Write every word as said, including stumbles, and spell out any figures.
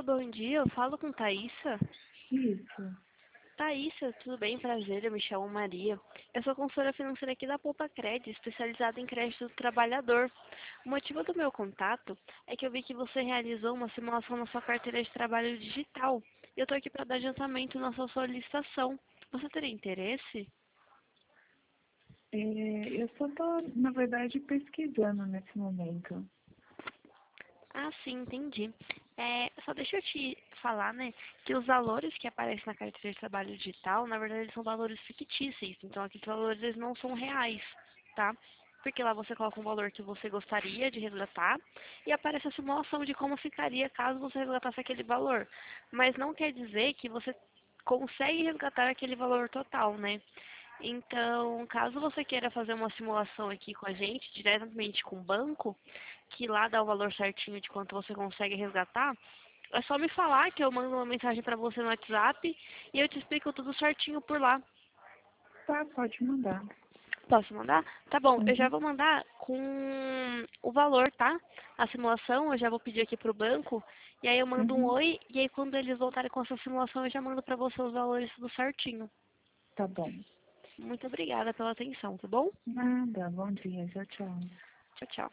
bom dia. Eu falo com Thaísa. Isso. Thaísa, tudo bem? Prazer, eu me chamo Maria. Eu sou consultora financeira aqui da Poupa Cred, especializada em crédito do trabalhador. O motivo do meu contato é que eu vi que você realizou uma simulação na sua carteira de trabalho digital. E eu estou aqui para dar adiantamento na sua solicitação. Você teria interesse? É, eu só estou, na verdade, pesquisando nesse momento. Ah, sim, entendi. É, só deixa eu te falar, né, que os valores que aparecem na carteira de trabalho digital, na verdade, eles são valores fictícios. Então, aqueles valores eles não são reais, tá? Porque lá você coloca um valor que você gostaria de resgatar e aparece a simulação de como ficaria caso você resgatasse aquele valor. Mas não quer dizer que você consegue resgatar aquele valor total, né? Então, caso você queira fazer uma simulação aqui com a gente, diretamente com o banco, que lá dá o valor certinho de quanto você consegue resgatar, é só me falar que eu mando uma mensagem para você no WhatsApp e eu te explico tudo certinho por lá. Tá, pode mandar. Posso mandar? Tá bom, eu já Uhum, vou mandar com o valor, tá? A simulação, eu já vou pedir aqui pro banco, e aí eu mando um uhum. oi, e aí quando eles voltarem com essa simulação, eu já mando para você os valores tudo certinho. Tá bom. Muito obrigada pela atenção, tá bom? Nada, bom dia, tchau, tchau. Tchau, tchau.